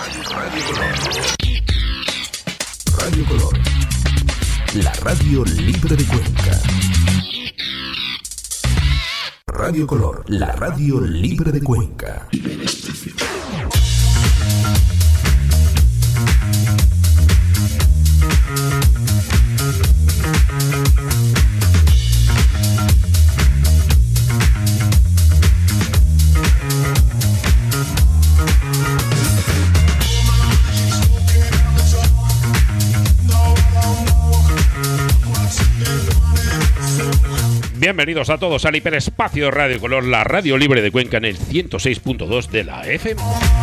Radio Color, la radio libre de Cuenca. Radio Color, la radio libre de Cuenca. Bienvenidos a todos al Hiperespacio Radio Color, la radio libre de Cuenca en el 106.2 de la FM.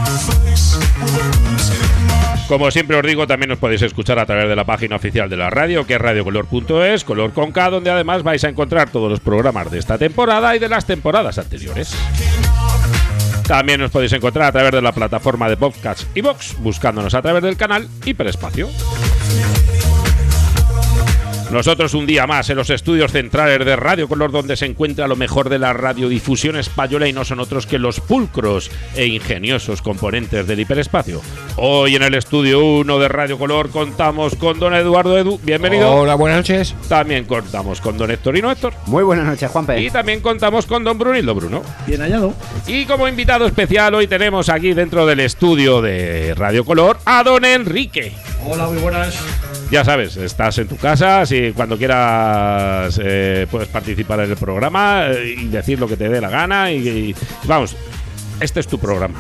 Como siempre os digo, también os podéis escuchar a través de la página oficial de la radio, que es radiocolor.es, color con K, donde además vais a encontrar todos los programas de esta temporada y de las temporadas anteriores. También os podéis encontrar a través de la plataforma de podcast iVoox, buscándonos a través del canal Hiperespacio. Nosotros un día más en los estudios centrales de Radio Color, donde se encuentra lo mejor de la radiodifusión española, y no son otros que los pulcros e ingeniosos componentes del hiperespacio. Hoy en el estudio 1 de Radio Color contamos con don Eduardo Edu, bienvenido. Hola, buenas noches. También contamos con don Héctorino Héctor. Muy buenas noches, Juanpe. Y también contamos con don Brunildo Bruno. Bien hallado. Y como invitado especial hoy tenemos aquí dentro del estudio de Radio Color a don Enrique. Hola, muy buenas. Ya sabes, estás en tu casa, si cuando quieras puedes participar en el programa y decir lo que te dé la gana y vamos, este es tu programa.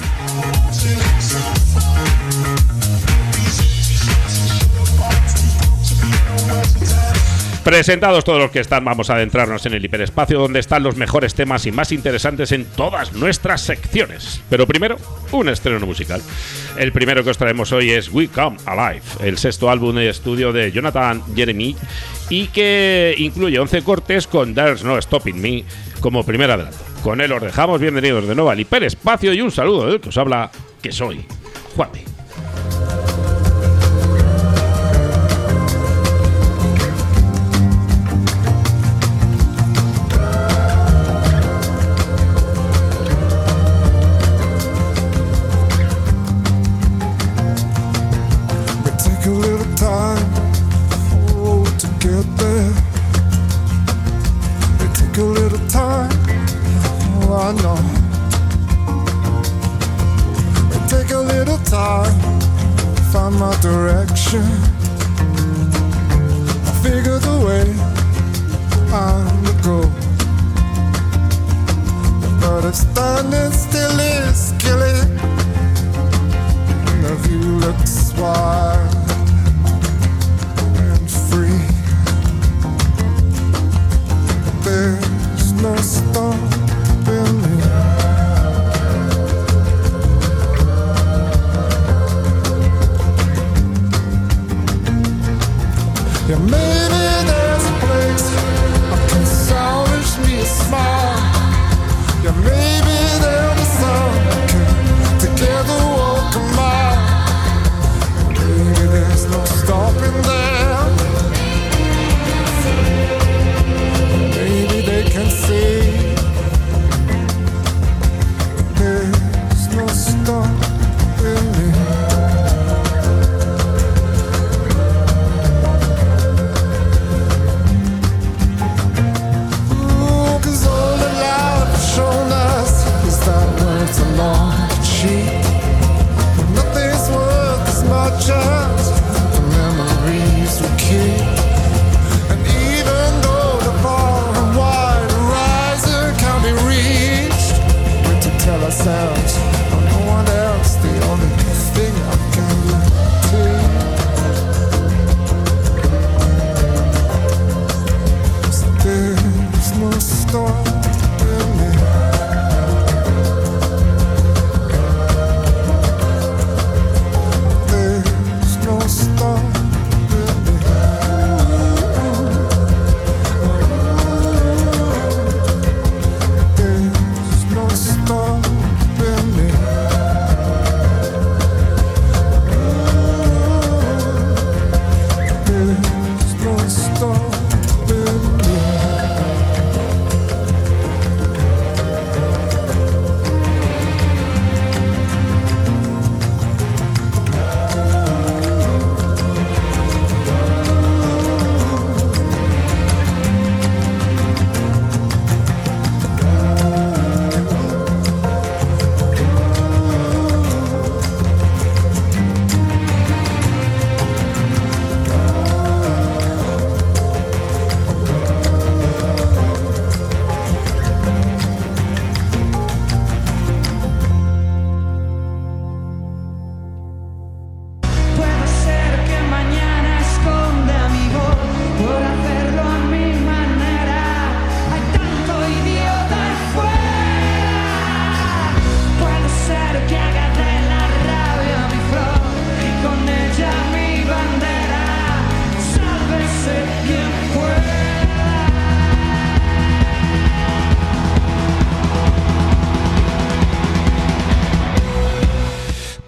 Presentados todos los que están, vamos a adentrarnos en el hiperespacio, donde están los mejores temas y más interesantes en todas nuestras secciones. Pero primero, un estreno musical. El primero que os traemos hoy es We Come Alive, el sexto álbum de estudio de Jonathan Jeremy, y que incluye 11 cortes con There's No Stopping Me como primer adelanto. Con él os dejamos. Bienvenidos de nuevo al hiperespacio y un saludo del que os habla, que soy Juanpe.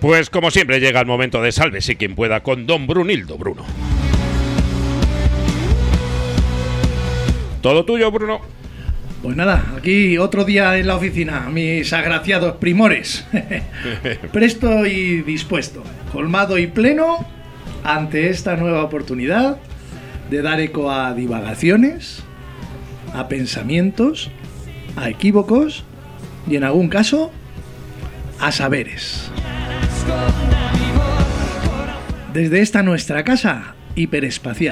Pues como siempre llega el momento de sálvese quien pueda con don Brunildo Bruno. Todo tuyo, Bruno. Pues nada, aquí otro día en la oficina, mis agraciados primores. Presto y dispuesto, colmado y pleno ante esta nueva oportunidad de dar eco a divagaciones, a pensamientos, a equívocos y en algún caso a saberes. Desde esta nuestra casa hiperespacial.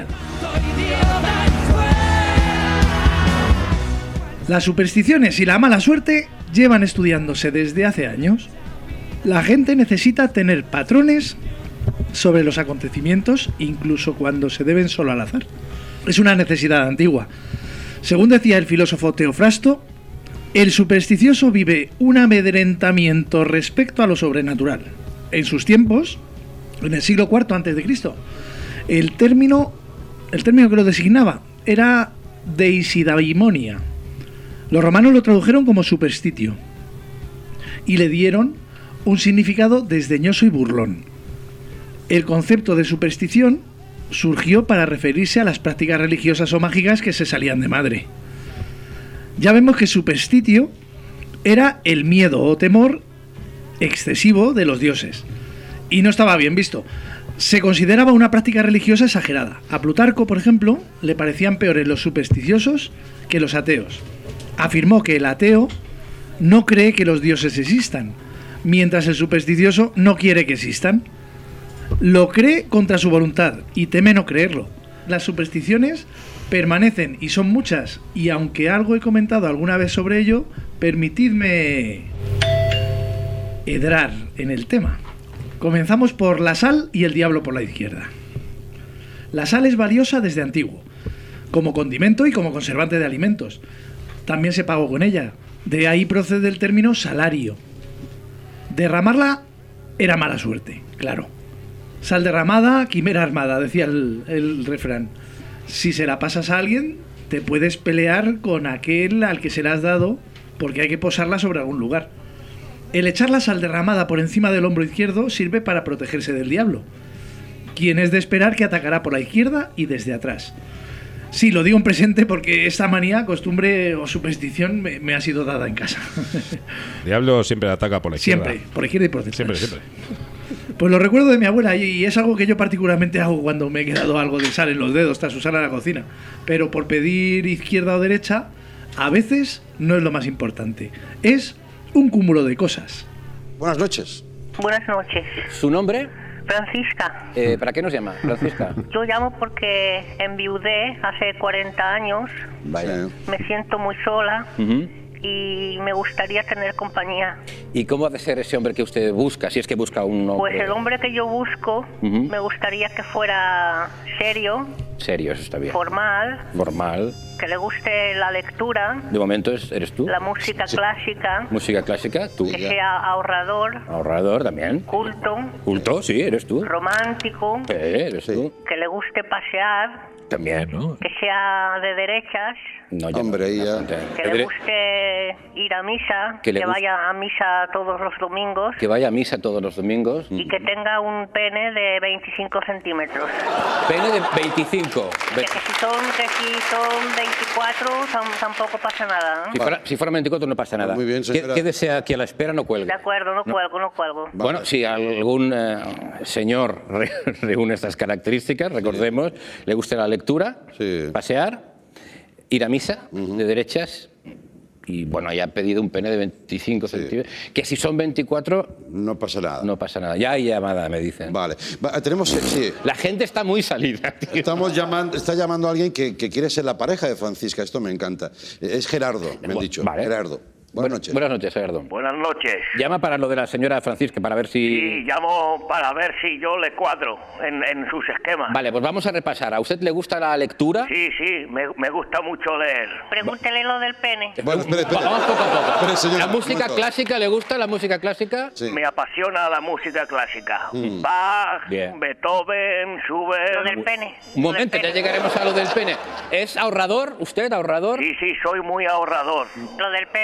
Las supersticiones y la mala suerte llevan estudiándose desde hace años. La gente necesita tener patrones sobre los acontecimientos, incluso cuando se deben solo al azar. Es una necesidad antigua. Según decía el filósofo Teofrasto, el supersticioso vive un amedrentamiento respecto a lo sobrenatural. En sus tiempos, en el siglo IV a.C., el término que lo designaba era deisidaimonia. Los romanos lo tradujeron como superstitio y le dieron un significado desdeñoso y burlón. El concepto de superstición surgió para referirse a las prácticas religiosas o mágicas que se salían de madre. Ya vemos que superstitio era el miedo o temor excesivo de los dioses y no estaba bien visto. Se consideraba una práctica religiosa exagerada. A Plutarco, por ejemplo, le parecían peores los supersticiosos que los ateos. Afirmó que el ateo no cree que los dioses existan, mientras el supersticioso no quiere que existan. Lo cree contra su voluntad y teme no creerlo. Las supersticiones permanecen y son muchas, y aunque algo he comentado alguna vez sobre ello, permitidme edrar en el tema. Comenzamos por la sal y el diablo por la izquierda. La sal es valiosa desde antiguo, como condimento y como conservante de alimentos. También se pagó con ella. De ahí procede el término salario. Derramarla era mala suerte, claro. Sal derramada, quimera armada, decía el refrán. Si se la pasas a alguien, te puedes pelear con aquel al que se la has dado porque hay que posarla sobre algún lugar. El echar la sal derramada por encima del hombro izquierdo sirve para protegerse del diablo, quien es de esperar que atacará por la izquierda y desde atrás. Sí, lo digo en presente porque esta manía, costumbre o superstición me ha sido dada en casa. Diablo siempre ataca por la izquierda. Siempre, por la izquierda y por detrás. Siempre. Pues lo recuerdo de mi abuela y es algo que yo particularmente hago cuando me he quedado algo de sal en los dedos tras usar a la cocina. Pero por pedir izquierda o derecha, a veces no es lo más importante. Es un cúmulo de cosas. Buenas noches. Buenas noches. ¿Su nombre? Francisca. ¿Para qué nos llama, Francisca? Yo llamo porque enviudé hace 40 años. Vaya. Me siento muy sola Uh-huh. y me gustaría tener compañía. ¿Y cómo ha de ser ese hombre que usted busca, si es que busca un hombre? Pues el hombre que yo busco, Uh-huh. me gustaría que fuera serio, Serio, eso está bien. formal, Formal. que le guste la lectura, De momento eres tú. la música clásica, Música clásica, tú. que sea ahorrador, Ahorrador también. culto, Culto, sí, eres tú. romántico, Eres tú. que le guste pasear, También, ¿no? que sea de derechas, No, ya Hombre, no, ya. bastante. que le guste ir a misa, Que le que guste- vaya a misa todos los domingos Que vaya a misa todos los domingos. y que tenga un pene de 25 centímetros. Pene de 25. Que si son 24 tampoco pasa nada, ¿no? Si fuera 24 no pasa nada. Muy bien, señora. ¿Qué desea que a la espera no cuelgue? De acuerdo, no cuelgo. Bueno, si algún señor reúne estas características, recordemos, le gusta la lectura, Sí. pasear, ir a misa de derechas y, bueno, ya ha pedido un pene de 25 centímetros, que si son 24 No pasa nada. no pasa nada. Ya hay llamada, me dicen. Vale. Tenemos... Sí. La gente está muy salida, tío. Está llamando a alguien que quiere ser la pareja de Francisca. Esto me encanta. Es Gerardo, me han dicho. Vale. Gerardo. Buenas noches. Buenas noches, Gerardo. Buenas noches. Llama para lo de la señora Francisca, para ver si... Sí, llamo para ver si yo le cuadro en sus esquemas. Vale, pues vamos a repasar. ¿A usted le gusta la lectura? Sí, me gusta mucho leer. Pregúntele lo del pene. Bueno, espere. Vamos poco a poco. Espere, señora, ¿La un música momento. clásica le gusta? ¿La música clásica? Sí. Me apasiona la música clásica. Bach, Bien. Beethoven, Lo Schubert. del pene. Un Lo del momento, ya pene. llegaremos a lo del pene. ¿Es ahorrador? ¿Usted ahorrador? Sí, soy muy ahorrador. Lo del pene.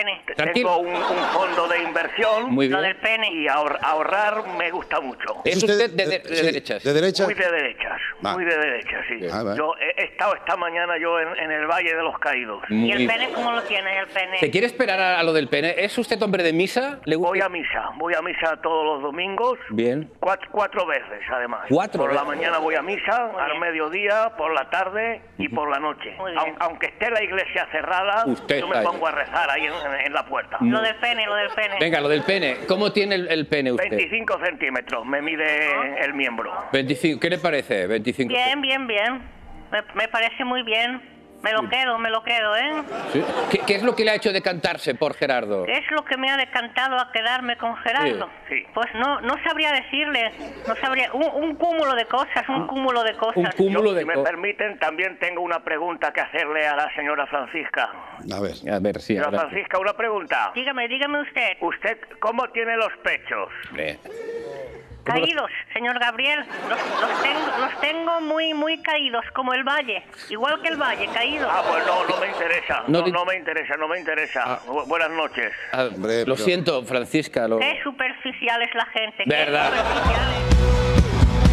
Tranquilo. Tengo un fondo de inversión. Muy bien. Lo del pene. Y ahorrar me gusta mucho. ¿Es usted de sí, derechas? ¿De derechas? Muy de derechas, Va. muy de derechas, sí. Ah, va. Yo he estado esta mañana yo en el Valle de los Caídos. Muy ¿Y el bien. pene cómo lo tiene, el pene? ¿Se quiere esperar a lo del pene? ¿Es usted hombre de misa? ¿Le gusta? Voy a misa todos los domingos. Bien. Cuatro veces, además. ¿Cuatro Por la veces? mañana voy a misa, Muy al bien. mediodía, por la tarde y por la noche. Muy bien. Aunque esté la iglesia cerrada, Usted yo me está ahí. pongo a rezar ahí en la puerta. Lo del pene, lo del pene. Venga, lo del pene. ¿Cómo tiene el pene usted? 25 centímetros me mide el miembro. 25. ¿Qué le parece? 25. Bien, bien, bien. Me parece muy bien. Me lo quedo, ¿eh? ¿Sí? ¿Qué es lo que le ha hecho decantarse por Gerardo? Es lo que me ha decantado a quedarme con Gerardo. Sí, sí. Pues no sabría decirle, no sabría, un cúmulo de cosas, un cúmulo de cosas. Un cúmulo Yo, de si me cosas. permiten, también tengo una pregunta que hacerle a la señora Francisca. A ver. A ver, sí. Señora ahora sí. Francisca, una pregunta. Dígame usted. ¿Usted cómo tiene los pechos? Hombre. Caídos, señor Gabriel, los tengo muy, muy caídos, como el valle, igual que el valle, caídos. Ah, pues no me interesa. No No, te- no me interesa. Ah. Buenas noches. Ah, Hombre, lo pero- siento, Francisca. Qué superficial es la gente. qué ¿Verdad? superficial.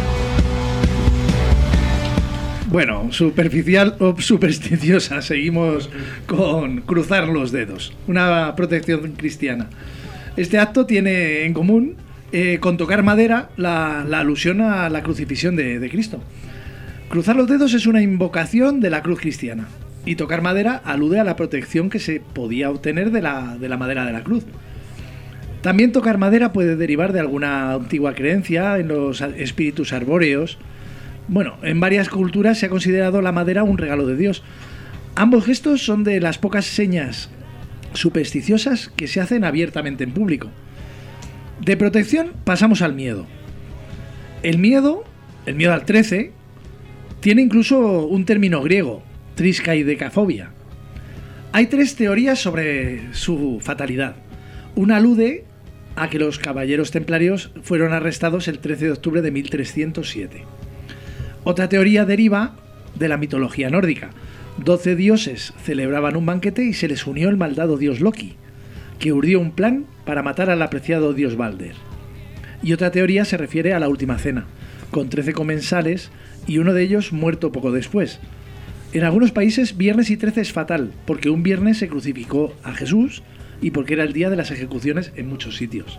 Bueno, superficial o supersticiosa. Seguimos con cruzar los dedos. Una protección cristiana. Este acto tiene en común con tocar madera la alusión a la crucifixión de Cristo. Cruzar los dedos es una invocación de la cruz cristiana. Y tocar madera alude a la protección que se podía obtener de la madera de la cruz. También tocar madera puede derivar de alguna antigua creencia en los espíritus arbóreos. Bueno, en varias culturas se ha considerado la madera un regalo de Dios. Ambos gestos son de las pocas señas supersticiosas que se hacen abiertamente en público. De protección pasamos al miedo. El miedo al 13, tiene incluso un término griego, triskaidekafobia. Hay 3 teorías sobre su fatalidad. Una alude a que los caballeros templarios fueron arrestados el 13 de octubre de 1307. Otra teoría deriva de la mitología nórdica. 12 dioses celebraban un banquete y se les unió el malvado dios Loki, que urdió un plan para matar al apreciado dios Balder. Y otra teoría se refiere a la última cena, con 13 comensales y uno de ellos muerto poco después. En algunos países, viernes y 13 es fatal, porque un viernes se crucificó a Jesús y porque era el día de las ejecuciones en muchos sitios.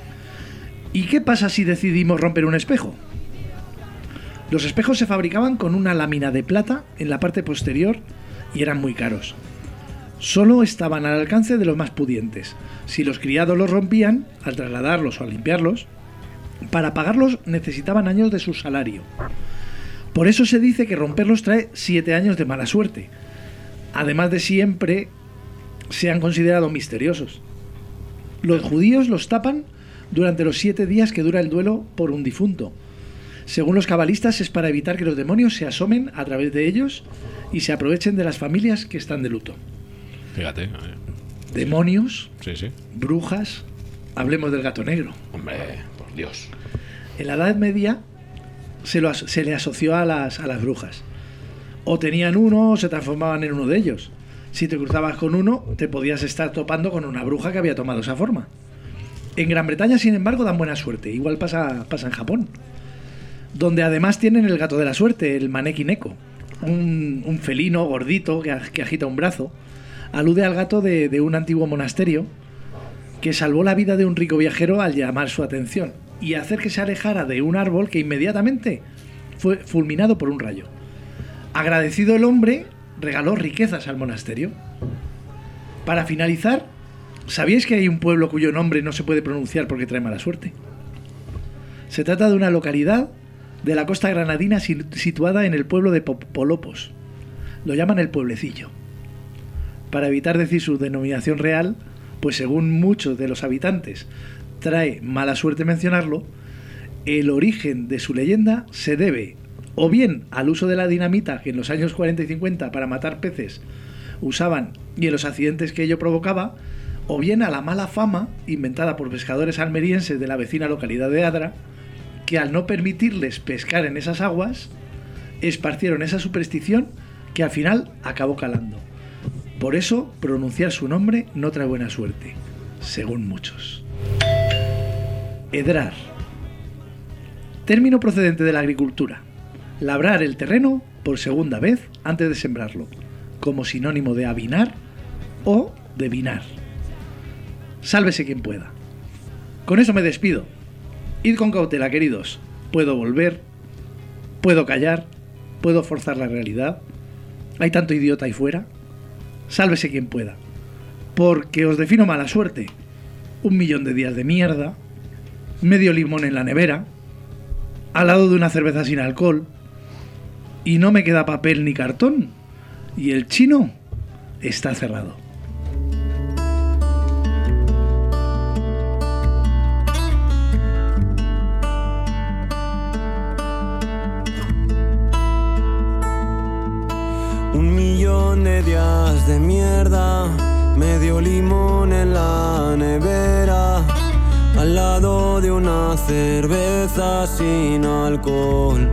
¿Y qué pasa si decidimos romper un espejo? Los espejos se fabricaban con una lámina de plata en la parte posterior y eran muy caros. Solo estaban al alcance de los más pudientes. Si los criados los rompían, al trasladarlos o al limpiarlos, para pagarlos necesitaban años de su salario. Por eso se dice que romperlos trae 7 años de mala suerte. Además de siempre se han considerado misteriosos. Los judíos los tapan durante los 7 días que dura el duelo por un difunto. Según los cabalistas, es para evitar que los demonios se asomen a través de ellos y se aprovechen de las familias que están de luto. Fíjate. Demonios, Sí, sí. brujas, hablemos del gato negro. Hombre, por Dios. En la Edad Media se le asoció a las brujas. O tenían uno o se transformaban en uno de ellos. Si te cruzabas con uno, te podías estar topando con una bruja que había tomado esa forma. En Gran Bretaña, sin embargo, dan buena suerte. Igual pasa en Japón, donde además tienen el gato de la suerte, el Maneki Neko, un felino gordito que agita un brazo. Alude al gato de un antiguo monasterio que salvó la vida de un rico viajero al llamar su atención y hacer que se alejara de un árbol que inmediatamente fue fulminado por un rayo. Agradecido el hombre, regaló riquezas al monasterio. Para finalizar, ¿sabíais que hay un pueblo cuyo nombre no se puede pronunciar porque trae mala suerte? Se trata de una localidad de la costa granadina situada en el pueblo de Polopos. Lo llaman el pueblecillo. Para evitar decir su denominación real, pues según muchos de los habitantes trae mala suerte mencionarlo, el origen de su leyenda se debe o bien al uso de la dinamita que en los años 40 y 50 para matar peces usaban y en los accidentes que ello provocaba, o bien a la mala fama inventada por pescadores almerienses de la vecina localidad de Adra, que al no permitirles pescar en esas aguas, esparcieron esa superstición que al final acabó calando. Por eso, pronunciar su nombre no trae buena suerte, según muchos. Edrar. Término procedente de la agricultura. Labrar el terreno por segunda vez antes de sembrarlo, como sinónimo de avinar o de vinar. Sálvese quien pueda. Con eso me despido. Id con cautela, queridos. Puedo volver, puedo callar, puedo forzar la realidad. Hay tanto idiota ahí fuera. Sálvese quien pueda. Porque os defino mala suerte. 1 millón de días de mierda, medio limón en la nevera, al lado de una cerveza sin alcohol, y no me queda papel ni cartón, y el chino está cerrado. Un millón de días de mierda, medio limón en la nevera, al lado de una cerveza sin alcohol.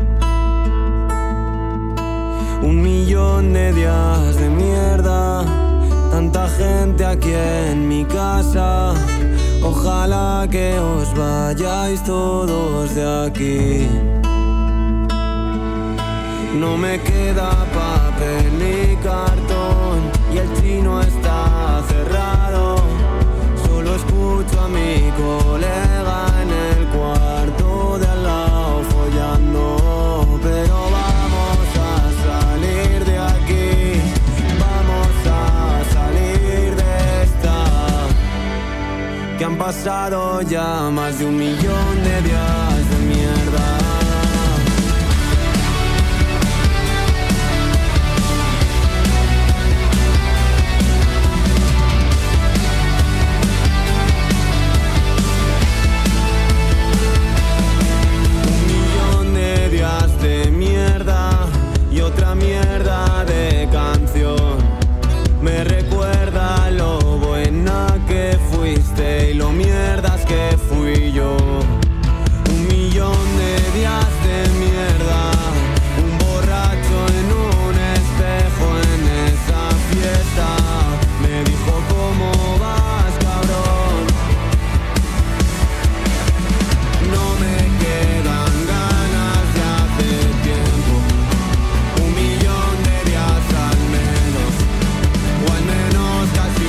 1 millón de días de mierda, tanta gente aquí en mi casa. Ojalá que os vayáis todos de aquí. No me queda papel ni cartón y el chino está cerrado. Solo escucho a mi colega en el cuarto de al lado follando. Pero vamos a salir de aquí, vamos a salir de esta. Que han pasado ya más de 1 millón de días de mierda. Otra mierda de canción me recuerda lo buena que fuiste y lo mierdas que fui yo. 1 millón de días de mierda, un borracho en un espejo en esa fiesta. Me dijo ¿cómo vas, cabrón? No me quedan ganas de hace tiempo. 1 millón de días al menos, o al menos casi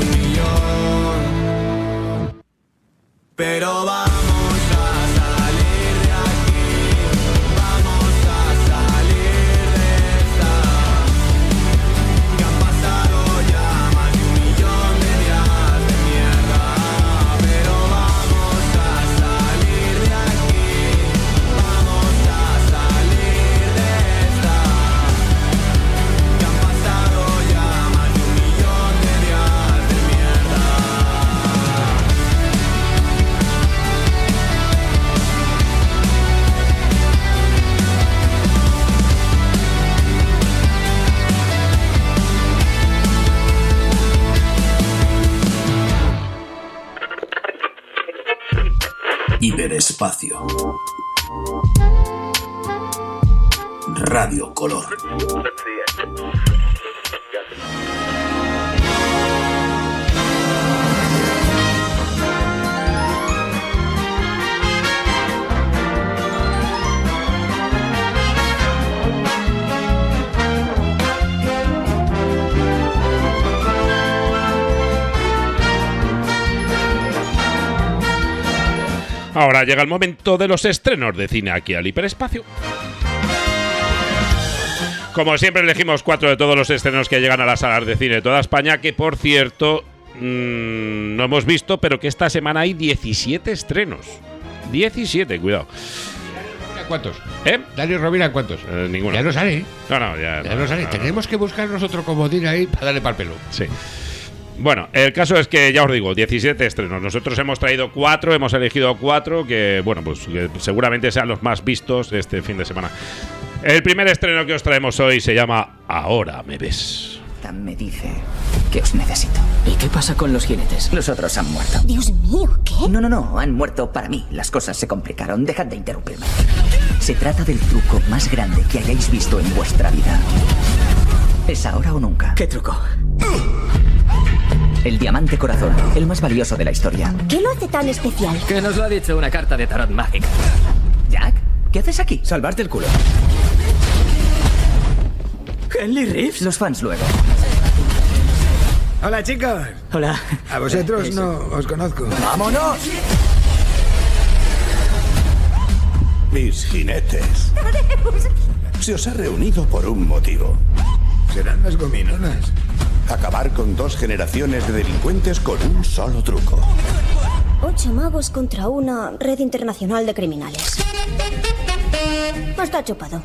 1 millón. Pero vamos a salir de aquí, vamos a salir de esta. Que han pasado ya más de 1 millón de días de mierda. Pero vamos a salir de aquí, vamos a salir de esta. Que han pasado ya más de 1 millón de días de mierda. Hiperespacio. Radio Color. Ahora llega el momento de los estrenos de cine aquí al Hiperespacio. Como siempre elegimos 4 de todos los estrenos que llegan a las salas de cine de toda España, que por cierto no hemos visto, pero que esta semana hay 17 estrenos. 17, cuidado. ¿Cuántos? Dani Rovira, ¿cuántos? Ninguno. Ya no sale. No, ya no sale. Tenemos que buscarnos otro comodín ahí para darle pa'l pelo. Sí. Bueno, el caso es que, ya os digo, 17 estrenos. Nosotros hemos traído 4, hemos elegido 4 que, bueno, pues que seguramente sean los más vistos este fin de semana. El primer estreno que os traemos hoy se llama Ahora me ves. Me dice que os necesito. ¿Y qué pasa con los jinetes? Los otros han muerto. Dios mío, ¿qué? No, han muerto para mí. Las cosas se complicaron. Dejad de interrumpirme. Se trata del truco más grande que hayáis visto en vuestra vida. ¿Es ahora o nunca? ¿Qué truco? El diamante corazón, el más valioso de la historia. ¿Qué lo hace tan especial? Que nos lo ha dicho una carta de tarot mágica. Jack, ¿qué haces aquí? Salvarte el culo. Henry Reeves. Los fans luego. Hola, chicos. Hola. A vosotros no os conozco. ¡Vámonos! Mis jinetes. Se os ha reunido por un motivo. Serán las gominolas. Acabar con 2 generaciones de delincuentes con un solo truco. 8 magos contra una red internacional de criminales. Está chupado.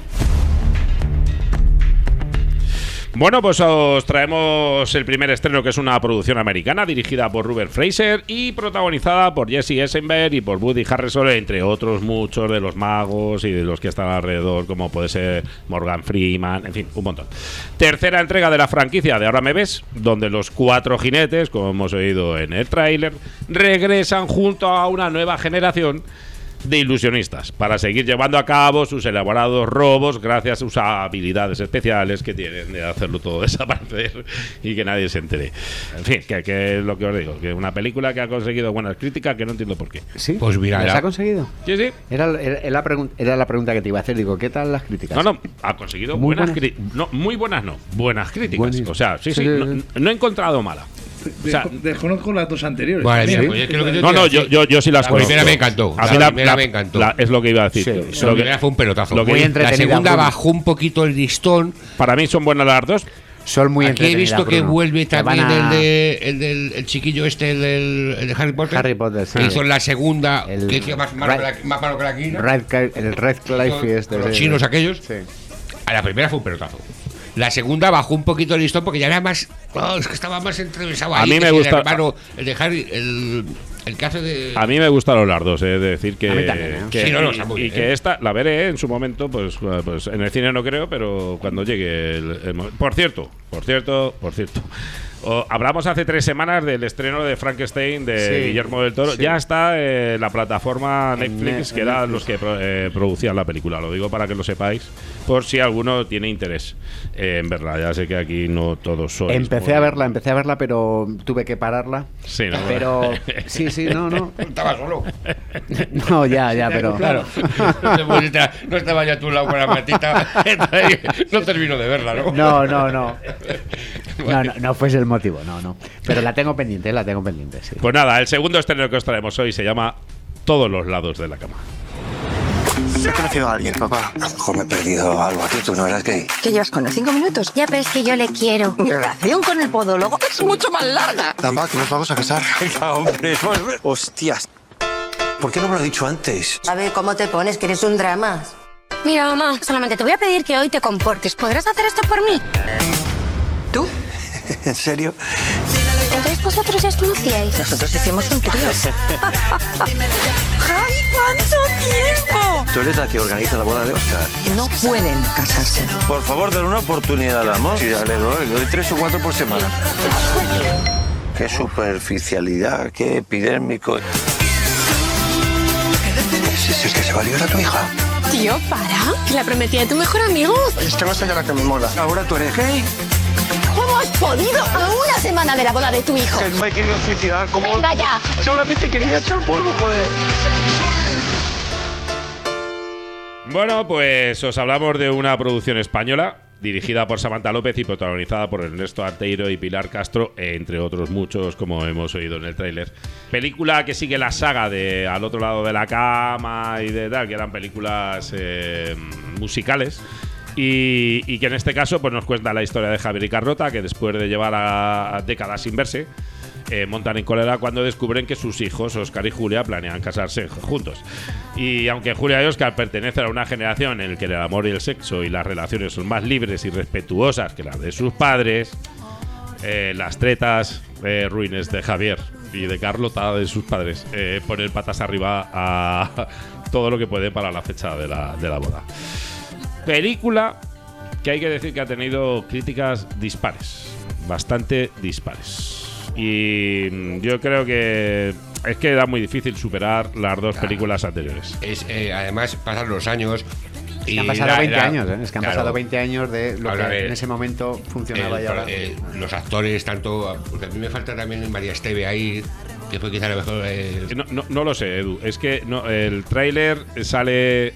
Bueno, pues os traemos el primer estreno, que es una producción americana dirigida por Ruben Fraser y protagonizada por Jesse Eisenberg y por Woody Harrelson, entre otros muchos de los magos y de los que están alrededor, como puede ser Morgan Freeman, en fin, un montón. Tercera entrega de la franquicia de Ahora me ves, donde los 4 jinetes, como hemos oído en el tráiler, regresan junto a una nueva generación de ilusionistas para seguir llevando a cabo sus elaborados robos gracias a sus habilidades especiales que tienen de hacerlo todo desaparecer y que nadie se entere. En fin, que es lo que os digo, que una película que ha conseguido buenas críticas, que no entiendo por qué. ¿Sí? Pues mira, ¿las ha conseguido? Sí, sí. Era la pregunta que te iba a hacer. Digo, ¿qué tal las críticas? No, ha conseguido Muy buenas buenas. críticas. No, muy buenas no, buenas críticas. Buenísimo. O sea, sí, Sí. no he encontrado mala. O sea, Desconozco las 2 anteriores. Vale, también. mira, pues es que lo que yo no, te iba a decir, yo sí las la conozco. primera me encantó. A mí La primera me encantó. Es lo que iba a decir. Sí, La primera fue un pelotazo. lo que- Muy La entretenida, segunda Bruno. bajó un poquito el listón. Para mí son buenas las 2. Son muy Aquí he entretenidas, visto que Bruno. vuelve Te también van a- el del chiquillo este, el de Harry Potter. Harry Potter, sí. Que hizo la segunda, El que hizo más malo que la quina. El Radcliffe este. Los sí. chinos aquellos. Sí. A la primera fue un pelotazo. La segunda bajó un poquito el listón porque ya era más. Es que estaba más entrevistado A ahí. mí que me si gusta- El hermano, el de Harry, el que hace de. A mí me gustaron las 2, de decir que, A mí también, ¿eh? que Sí, no, está muy y bien, que esta la veré en su momento, pues en el cine no creo, pero cuando llegue el momento. Por cierto. Hablamos hace 3 semanas del estreno de Frankenstein de Sí, Guillermo del Toro. sí. Ya está en la plataforma En Netflix, que en eran Netflix. los que producían la película. Lo digo para que lo sepáis, por si alguno tiene interés en verla. Ya sé que aquí no todos sois. Empecé a verla, pero tuve que pararla. Sí, no, Pero sí, no. Estaba solo. No, ya, pero Claro. No estaba ya a tu lado con la matita. No termino de verla, ¿no? No fuese el motivo, no. Pero la tengo pendiente, sí. Pues nada, el segundo estreno que os traemos hoy se llama Todos los lados de la cama. He conocido a alguien, papá. A lo mejor me he perdido algo aquí. ¿Tú no eras gay? ¿Que llevas con él 5 minutos? Ya, pero es que yo le quiero. Mi relación con el podólogo es mucho más larga. Damba, que nos vamos a casar. Venga, hombre. Hostias. ¿Por qué no me lo has dicho antes? A ver, ¿cómo te pones? Que eres un drama. Mira, mamá, solamente te voy a pedir que hoy te comportes. ¿Podrás hacer esto por mí? ¿Tú? ¿En serio? Entonces vosotros ya os conocíais. Nosotros hicimos un trío. ¡Ay, cuánto tiempo! Tú eres la que organiza la boda de Oscar. No pueden casarse. Por favor, dale una oportunidad al amor. Sí, ya le doy 3 o 4 por semana. Qué superficialidad, qué epidérmico. ¿Es que se va a liar a tu hija? Tío, para. Que la prometí a tu mejor amigo. Tengo esta señora que me mola. Ahora tú eres gay. ¿Cómo has podido? A una semana de la boda de tu hijo. Que no me he querido suicidar. ¿Cómo? Venga ya. Solamente quería echar polvo, joder. Bueno, pues os hablamos de una producción española dirigida por Samantha López y protagonizada por Ernesto Arteiro y Pilar Castro, entre otros muchos, como hemos oído en el tráiler. Película que sigue la saga de Al otro lado de la cama y de tal, que eran películas musicales. Y que en este caso pues nos cuenta la historia de Javier y Carlota, que después de llevar a décadas sin verse, montan en cólera cuando descubren que sus hijos, Óscar y Julia, planean casarse juntos. Y aunque Julia y Óscar pertenecen a una generación en la que el amor y el sexo y las relaciones son más libres y respetuosas que las de sus padres, las tretas ruines de Javier y de Carlota, de sus padres, ponen patas arriba a todo lo que puede para la fecha de la boda. Película que hay que decir que ha tenido críticas dispares, bastante dispares. Y yo creo que es que era muy difícil superar las 2 películas anteriores. Además, pasan los años Es que han pasado 20 años, ¿eh? Es que han claro, pasado 20 años de lo que ahora, en ese momento funcionaba y ahora. Los actores, tanto. Porque a mí me falta también María Esteve ahí, que fue quizá lo mejor. No lo sé, Edu. Es que no, el tráiler sale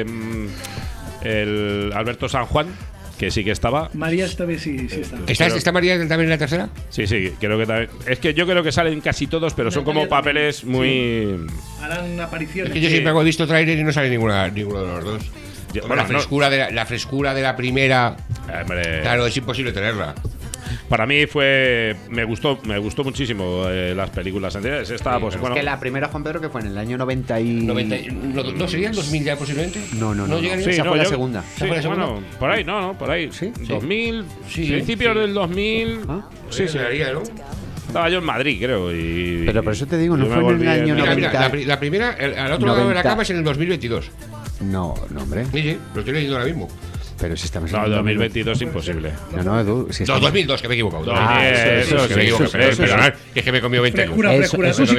el Alberto San Juan, que sí que estaba. María esta vez sí está. ¿Está María también en la tercera? Sí, creo que también. Es que yo creo que salen casi todos, pero son como papeles muy. Harán una aparición. Es que yo siempre he visto tráiler y no sale ninguno de los dos. Bueno, la frescura de la primera. Hombre. Claro, es imposible tenerla. Para mí me gustó muchísimo las películas anteriores. Esta, pues, Es bueno, que la primera, Juan Pedro, que fue en el año 90 ¿No sería en 2000 ya posiblemente? No. Sí, esa fue la segunda. Sí, bueno, por ahí, por ahí. ¿Sí? 2000, Sí, principios del 2000. Sí. ¿no? Estaba yo en Madrid, creo. Pero por eso te digo, no fue en el año 90. La primera, al otro lado de la cama es en el 2022. No, hombre. Sí, lo estoy leyendo ahora mismo. Pero si estamos en 2022 imposible. No, Edu. Si no, 2002, que me he equivocado. Eso es que me he comido 20 años.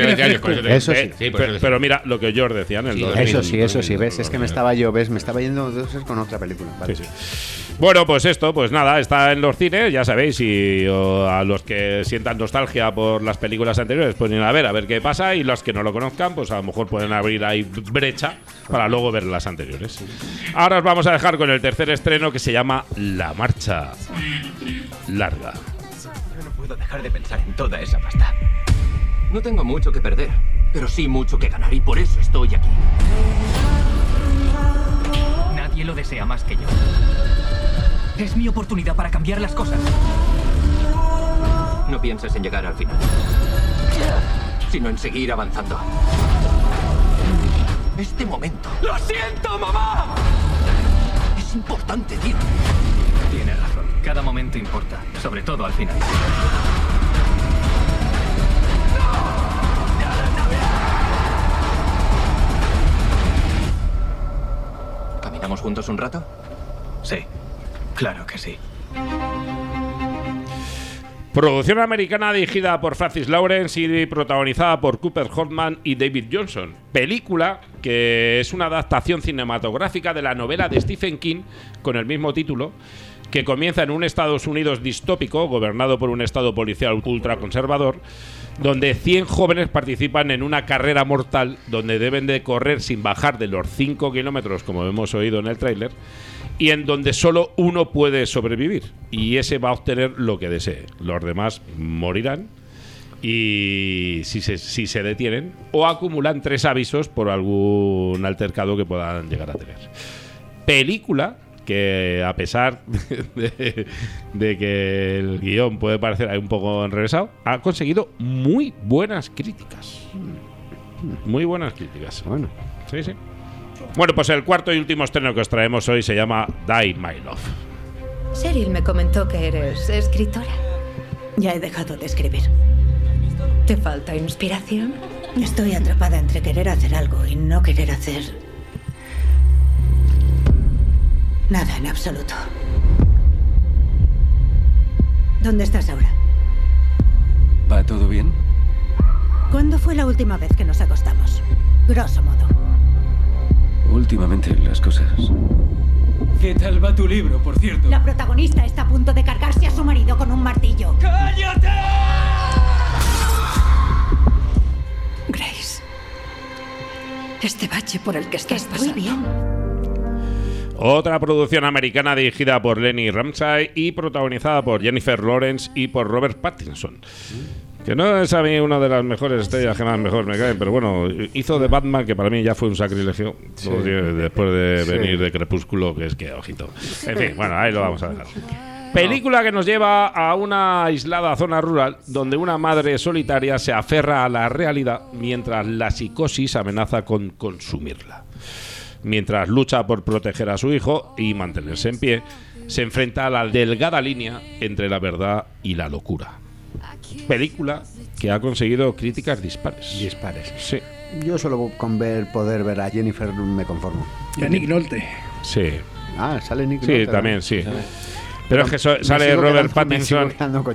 Pero mira lo que yo os decía en el 2000. Eso sí, ves, es que me estaba yendo con otra película. Vale. Sí. Bueno, pues esto, pues nada, está en los cines, ya sabéis, y a los que sientan nostalgia por las películas anteriores pueden ir a ver qué pasa, y los que no lo conozcan, pues a lo mejor pueden abrir ahí brecha para luego ver las anteriores. Ahora os vamos a dejar con el tercer estreno, que se llama La Marcha Larga. Yo no puedo dejar de pensar en toda esa pasta. No tengo mucho que perder, pero sí mucho que ganar, y por eso estoy aquí. Nadie lo desea más que yo. Es mi oportunidad para cambiar las cosas. No pienses en llegar al final, sino en seguir avanzando. Este momento. ¡Lo siento, mamá! Es importante, tío. Tienes razón. Cada momento importa, sobre todo al final. ¿Caminamos juntos un rato? Sí. Claro que sí. Producción americana dirigida por Francis Lawrence y protagonizada por Cooper Hoffman y David Johnson. Película que es una adaptación cinematográfica de la novela de Stephen King con el mismo título, que comienza en un Estados Unidos distópico gobernado por un estado policial ultraconservador, donde 100 jóvenes participan en una carrera mortal donde deben de correr sin bajar de los 5 kilómetros, como hemos oído en el tráiler, y en donde solo uno puede sobrevivir, y ese va a obtener lo que desee. Los demás morirán, y si se detienen, o acumulan 3 avisos por algún altercado que puedan llegar a tener. Película que, a pesar de que el guión puede parecer un poco enrevesado, ha conseguido muy buenas críticas. Muy buenas críticas. Bueno. Sí. Bueno, pues el cuarto y último estreno que os traemos hoy se llama Die My Love. Cheryl me comentó que eres escritora. Ya he dejado de escribir. ¿Te falta inspiración? Estoy atrapada entre querer hacer algo y no querer hacer nada en absoluto. ¿Dónde estás ahora? ¿Va todo bien? ¿Cuándo fue la última vez que nos acostamos? Grosso modo. Últimamente las cosas. ¿Qué tal va tu libro, por cierto? La protagonista está a punto de cargarse a su marido con un martillo. ¡Cállate! Grace, este bache por el que estás pasando. Muy bien. Otra producción americana dirigida por Lenny Ramsay y protagonizada por Jennifer Lawrence y por Robert Pattinson. Que no es a mí una de las mejores estrellas que más mejor me caen, pero bueno, hizo de Batman, que para mí ya fue un sacrilegio, sí, después de venir de Crepúsculo, que es que, ojito. En fin, bueno, ahí lo vamos a dejar. Película que nos lleva a una aislada zona rural donde una madre solitaria se aferra a la realidad mientras la psicosis amenaza con consumirla. Mientras lucha por proteger a su hijo y mantenerse en pie, se enfrenta a la delgada línea entre la verdad y la locura. Película que ha conseguido críticas dispares. Sí. Yo solo con poder ver a Jennifer me conformo. Y a Nick Nolte. Sí. Ah, sale Nick Nolte. Sí, también, sí. Pero es que sale Robert Pattinson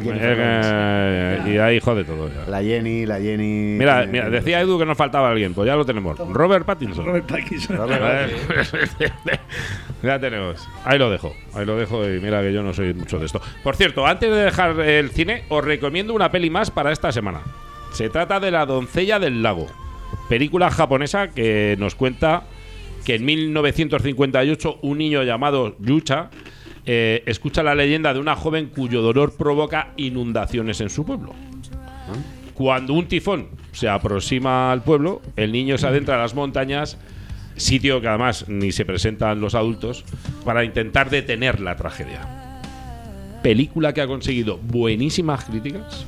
y ahí jode todo ya. La Jenny. Mira, decía Edu que nos faltaba alguien, pues ya lo tenemos. Robert Pattinson. Ya tenemos. Ahí lo dejo y mira que yo no soy mucho de esto. Por cierto, antes de dejar el cine, os recomiendo una peli más para esta semana. Se trata de La doncella del lago, película japonesa que nos cuenta que en 1958 un niño llamado Yucha escucha la leyenda de una joven cuyo dolor provoca inundaciones en su pueblo. Cuando un tifón se aproxima al pueblo, el niño se adentra a las montañas, sitio que además ni se presentan los adultos, para intentar detener la tragedia. Película que ha conseguido buenísimas críticas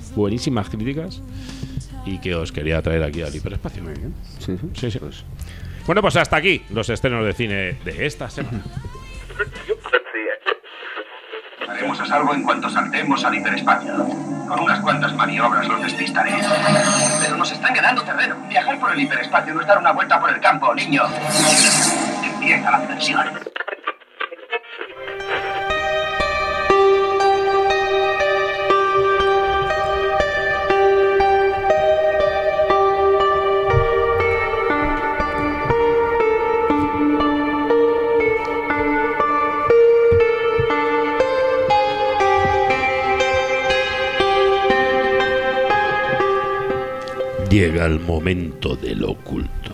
y que os quería traer aquí al hiperespacio. Sí. Bueno, pues hasta aquí los estrenos de cine de esta semana. Estaremos a salvo en cuanto saltemos al hiperespacio. Con unas cuantas maniobras los despistaré. Pero nos están ganando terreno. Viajar por el hiperespacio no es dar una vuelta por el campo, niño. Empieza la diversión. Llega el momento del oculto,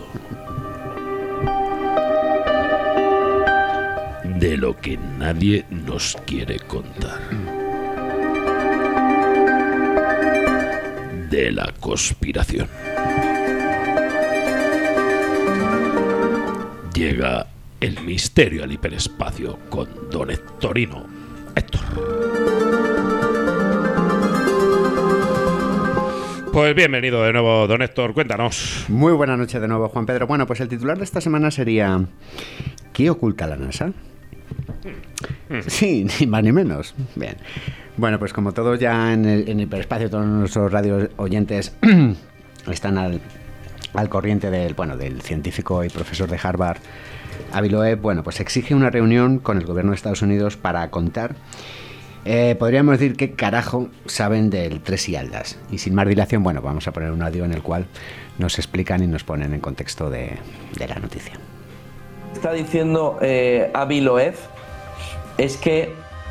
de lo que nadie nos quiere contar, de la conspiración. Llega el misterio al hiperespacio con Don Hectorino. Héctor. Pues bienvenido de nuevo, don Héctor, cuéntanos. Muy buena noche de nuevo, Juan Pedro. Bueno, pues el titular de esta semana sería ¿qué oculta la NASA? Sí, ni más ni menos. Bien. Bueno, pues como todos ya en el hiperespacio, todos nuestros radio oyentes están al corriente del científico y profesor de Harvard, Avi Loeb, bueno, pues exige una reunión con el gobierno de Estados Unidos para contar podríamos decir qué carajo saben del Tracy Aldous. Y sin más dilación, bueno, vamos a poner un audio en el cual nos explican y nos ponen en contexto de la noticia. Está diciendo Avi Loeb es que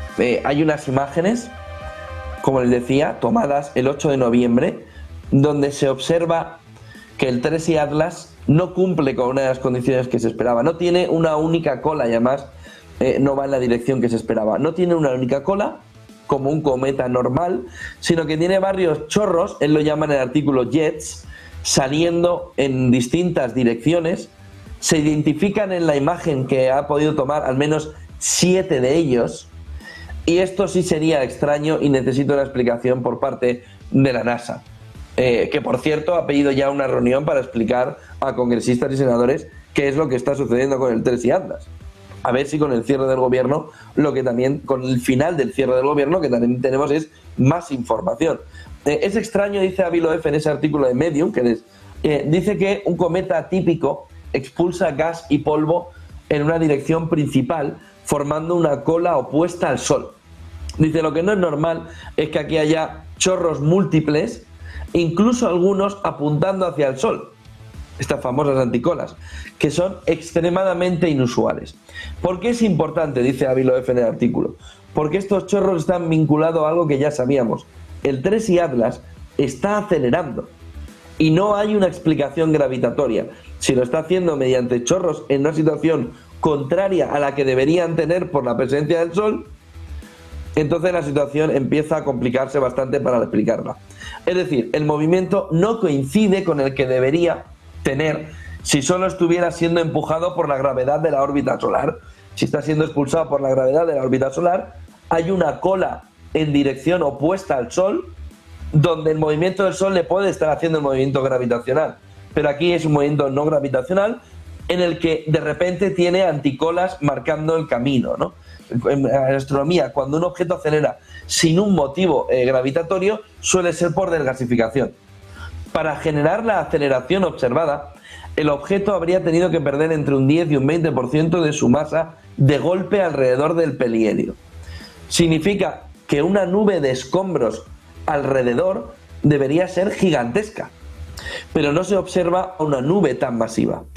hay unas imágenes, como les decía, tomadas el 8 de noviembre, donde se observa que el Tracy Atlas no cumple con una de las condiciones que se esperaba. No tiene una única cola y además no va en la dirección que se esperaba. No tiene una única cola, como un cometa normal, sino que tiene varios chorros, él lo llama en el artículo jets, saliendo en distintas direcciones. Se identifican en la imagen que ha podido tomar al menos 7 de ellos, y esto sí sería extraño y necesito una explicación por parte de la NASA, que por cierto ha pedido ya una reunión para explicar a congresistas y senadores qué es lo que está sucediendo con el Tracy Atlas. A ver si con el cierre del gobierno, con el final del cierre del gobierno, que también tenemos es más información. Es extraño, dice Avi Loeb en ese artículo de Medium, que dice que un cometa típico expulsa gas y polvo en una dirección principal, formando una cola opuesta al Sol. Dice, lo que no es normal es que aquí haya chorros múltiples, incluso algunos apuntando hacia el Sol, estas famosas anticolas, que son extremadamente inusuales. ¿Por qué es importante? Dice Avi Loeb en el artículo. Porque estos chorros están vinculados a algo que ya sabíamos. El Tracy Atlas está acelerando y no hay una explicación gravitatoria. Si lo está haciendo mediante chorros en una situación contraria a la que deberían tener por la presencia del Sol, entonces la situación empieza a complicarse bastante para explicarla. Es decir, el movimiento no coincide con el que debería tener si solo estuviera siendo empujado por la gravedad de la órbita solar. Si está siendo expulsado por la gravedad de la órbita solar, hay una cola en dirección opuesta al Sol, donde el movimiento del Sol le puede estar haciendo el movimiento gravitacional. Pero aquí es un movimiento no gravitacional en el que de repente tiene anticolas marcando el camino, ¿no? En astronomía, cuando un objeto acelera sin un motivo gravitatorio, suele ser por desgasificación. Para generar la aceleración observada, el objeto habría tenido que perder entre un 10 y un 20% de su masa de golpe alrededor del perihelio. Significa que una nube de escombros alrededor debería ser gigantesca, pero no se observa una nube tan masiva.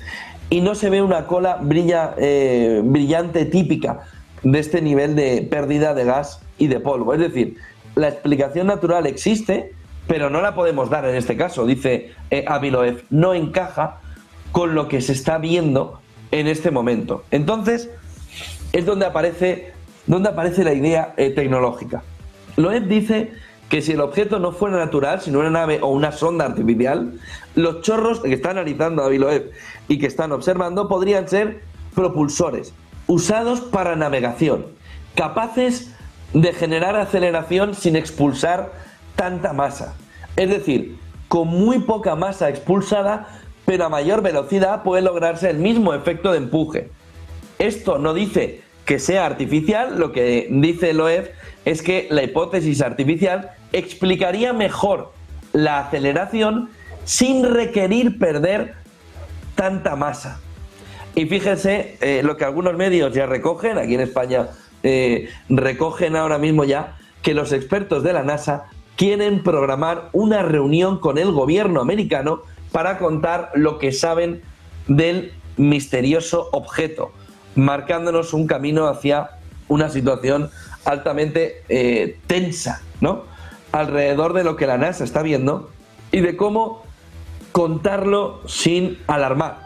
y no se ve una cola brillante típica de este nivel de pérdida de gas y de polvo. Es decir, la explicación natural existe, pero no la podemos dar en este caso, dice Aviloev. No encaja con lo que se está viendo en este momento. Entonces, es donde aparece la idea tecnológica. Loev dice que si el objeto no fuera natural, sino una nave o una sonda artificial, los chorros que está analizando Aviloev y que están observando podrían ser propulsores, usados para navegación, capaces de generar aceleración sin expulsar tanta masa. Es decir, con muy poca masa expulsada, pero a mayor velocidad puede lograrse el mismo efecto de empuje. Esto no dice que sea artificial, lo que dice Loev es que la hipótesis artificial explicaría mejor la aceleración sin requerir perder tanta masa. Y fíjense lo que algunos medios ya recogen, aquí en España recogen ahora mismo ya, que los expertos de la NASA quieren programar una reunión con el gobierno americano para contar lo que saben del misterioso objeto, marcándonos un camino hacia una situación altamente tensa, ¿no?, alrededor de lo que la NASA está viendo y de cómo contarlo sin alarmar.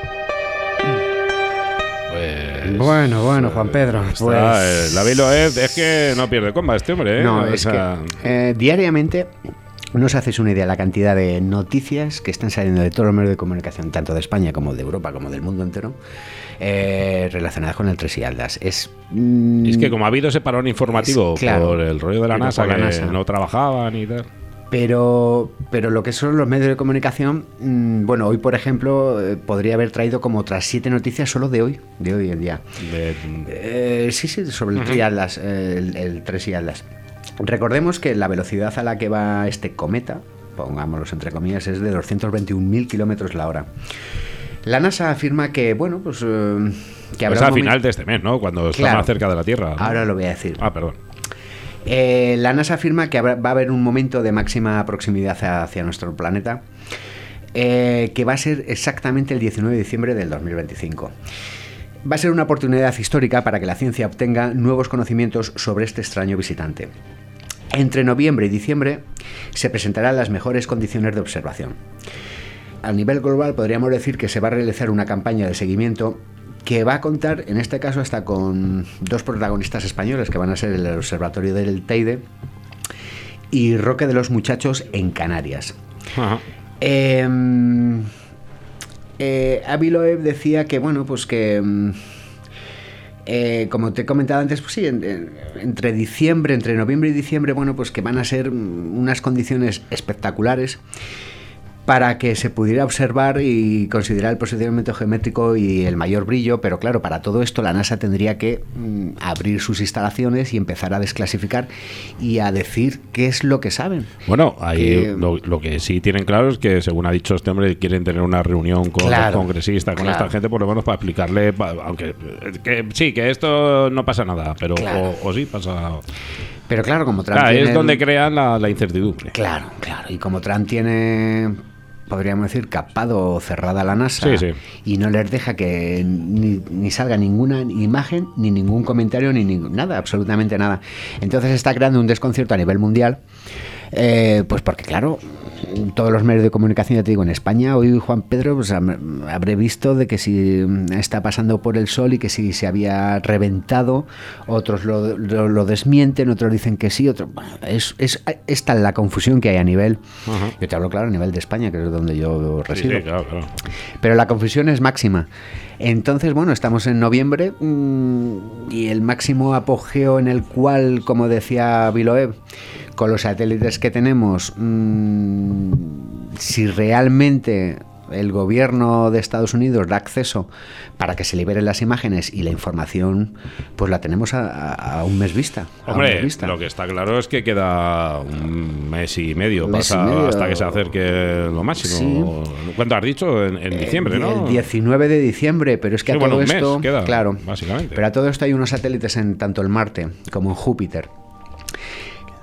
Bueno, Juan Pedro. Pues la Aviloev es que no pierde comba este hombre, ¿eh? No, es que diariamente no os hacéis una idea la cantidad de noticias que están saliendo de todos los medios de comunicación, tanto de España como de Europa, como del mundo entero, relacionadas con el Tres y Aldas. Es que como ha habido ese parón informativo por el rollo de la NASA, que no trabajaban y tal. Pero lo que son los medios de comunicación, bueno, hoy por ejemplo podría haber traído como otras 7 noticias solo de hoy en día. Sí, sobre el Triatlas, el Tres y Aldas. Recordemos que la velocidad a la que va este cometa, pongámoslo entre comillas, es de 221.000 kilómetros la hora. La NASA afirma que, bueno, pues que habrá al final de este mes, ¿no? Cuando está más cerca de la Tierra, ¿no? Ahora lo voy a decir. Perdón. La NASA afirma que va a haber un momento de máxima proximidad hacia nuestro planeta, que va a ser exactamente el 19 de diciembre del 2025. Va a ser una oportunidad histórica para que la ciencia obtenga nuevos conocimientos sobre este extraño visitante. Entre noviembre y diciembre se presentarán las mejores condiciones de observación. A nivel global podríamos decir que se va a realizar una campaña de seguimiento que va a contar, en este caso, hasta con 2 protagonistas españoles, que van a ser el Observatorio del Teide y Roque de los Muchachos en Canarias. Aviloev decía que, bueno, pues que como te he comentado antes, pues sí, entre noviembre y diciembre, bueno, pues que van a ser unas condiciones espectaculares para que se pudiera observar y considerar el posicionamiento geométrico y el mayor brillo, pero claro, para todo esto la NASA tendría que abrir sus instalaciones y empezar a desclasificar y a decir qué es lo que saben. Bueno, ahí lo que sí tienen claro es que, según ha dicho este hombre, quieren tener una reunión con los congresistas, con esta gente, por lo menos para explicarle, aunque que esto no pasa nada, pero o sí pasa. Pero claro, como Trump es donde crean la incertidumbre. Claro, y como Trump tiene, podríamos decir, capado o cerrada la NASA, y no les deja que ni salga ninguna imagen, ni ningún comentario, ni nada, absolutamente nada. Entonces está creando un desconcierto a nivel mundial, pues porque claro, todos los medios de comunicación, ya te digo, en España, hoy Juan Pedro, pues habré visto de que si está pasando por el sol y que si se había reventado, otros lo desmienten, otros dicen que sí, otros, bueno, es tal la confusión que hay a nivel, yo te hablo claro, a nivel de España, que es donde yo resido, claro. Pero la confusión es máxima. Entonces, bueno, estamos en noviembre y el máximo apogeo en el cual, como decía Aviloev, con los satélites que tenemos, si realmente el gobierno de Estados Unidos da acceso para que se liberen las imágenes y la información, pues la tenemos a un mes vista. Hombre, lo que está claro es que queda un mes y medio, hasta que se acerque lo máximo. Sí. ¿Cuánto has dicho? En diciembre, ¿no? El 19 de diciembre, pero es que a todo esto, mes queda, básicamente. Pero a todo esto hay unos satélites en tanto en Marte como en Júpiter,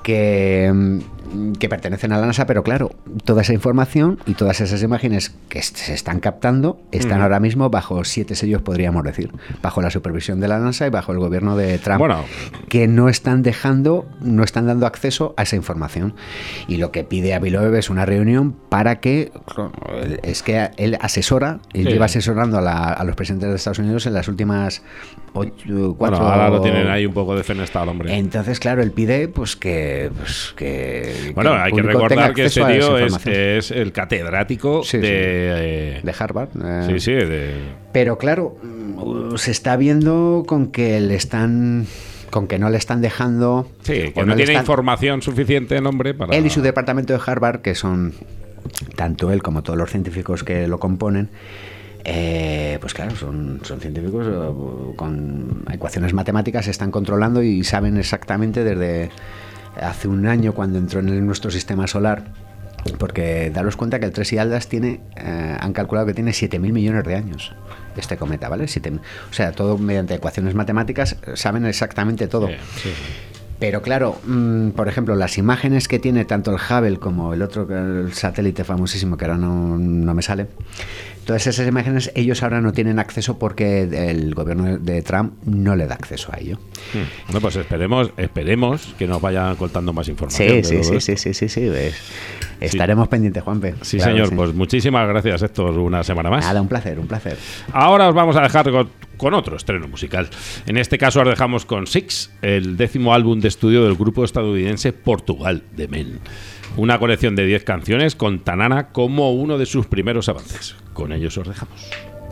que pertenecen a la NASA, pero claro, toda esa información y todas esas imágenes que se están captando están ahora mismo bajo 7 sellos, podríamos decir, bajo la supervisión de la NASA y bajo el gobierno de Trump, que no están dando acceso a esa información. Y lo que pide Avi Loeb es una reunión para que, es que él asesora, él lleva asesorando a los presidentes de Estados Unidos en las últimas 4. Bueno, ahora lo tienen ahí un poco defenestrado, hombre. Entonces, claro, él pide que bueno, hay que recordar que ese tío es el catedrático de Harvard. Sí. Pero claro, se está viendo con que no le están dejando... Sí, que no tiene información suficiente, hombre, para... Él y su departamento de Harvard, que son tanto él como todos los científicos que lo componen, pues claro, son científicos con ecuaciones matemáticas, se están controlando y saben exactamente desde hace un año, cuando entró en nuestro sistema solar, porque daros cuenta que el 3I Aldas han calculado que tiene 7.000 millones de años este cometa, ¿vale? O sea, todo mediante ecuaciones matemáticas saben exactamente todo. Sí. Pero claro, por ejemplo, las imágenes que tiene tanto el Hubble como el otro, el satélite famosísimo, que ahora no me sale, todas esas imágenes ellos ahora no tienen acceso porque el gobierno de Trump no le da acceso a ello. Bueno, pues esperemos que nos vayan contando más información. Sí. Estaremos pendientes, Juanpe. Sí, claro, señor. Sí. Pues muchísimas gracias, Héctor, una semana más. Nada, un placer. Ahora os vamos a dejar con otro estreno musical. En este caso os dejamos con Six, el 10º álbum de estudio del grupo estadounidense Portugal de Men. Una colección de 10 canciones con Tanana como uno de sus primeros avances. Con ellos os dejamos.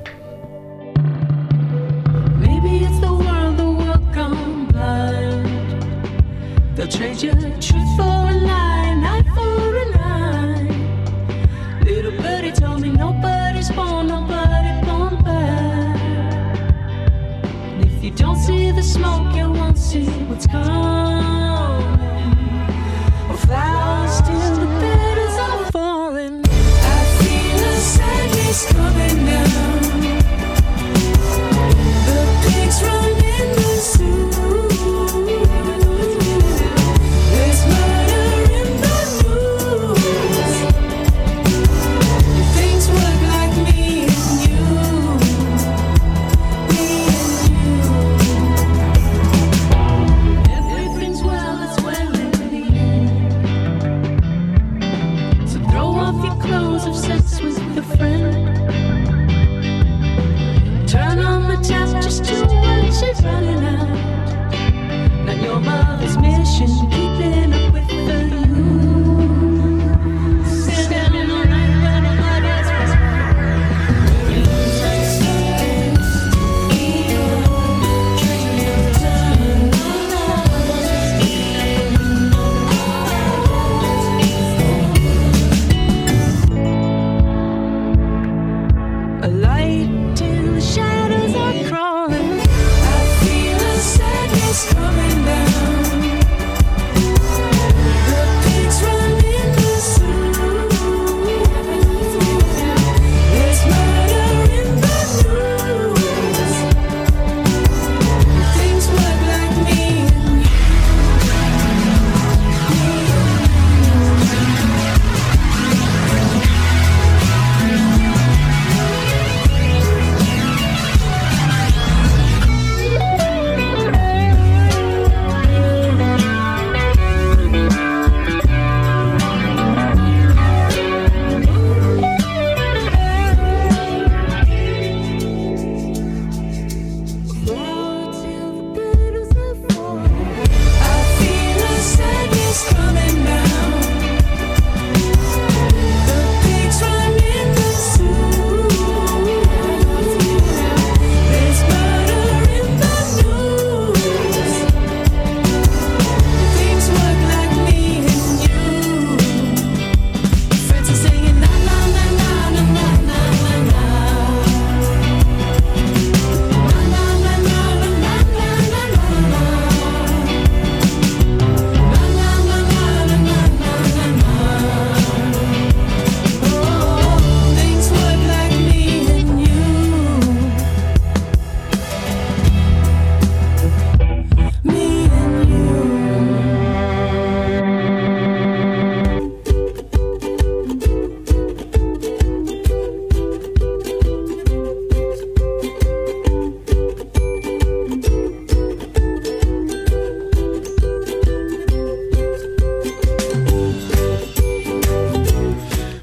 Maybe it's the world gone blind. They'll trade you truth for a lie, night for a night. Little birdie told me nobody's born bad. And if you don't see the smoke, you won't see what's coming. Flowers till the petals are falling. I feel a sadness coming down. The pigs run in the zoo. There's murder in the news. Things work like me and you. Everything's well, it's well in the end. Throw off your clothes, have sex with a friend. Turn on the tap just to watch it run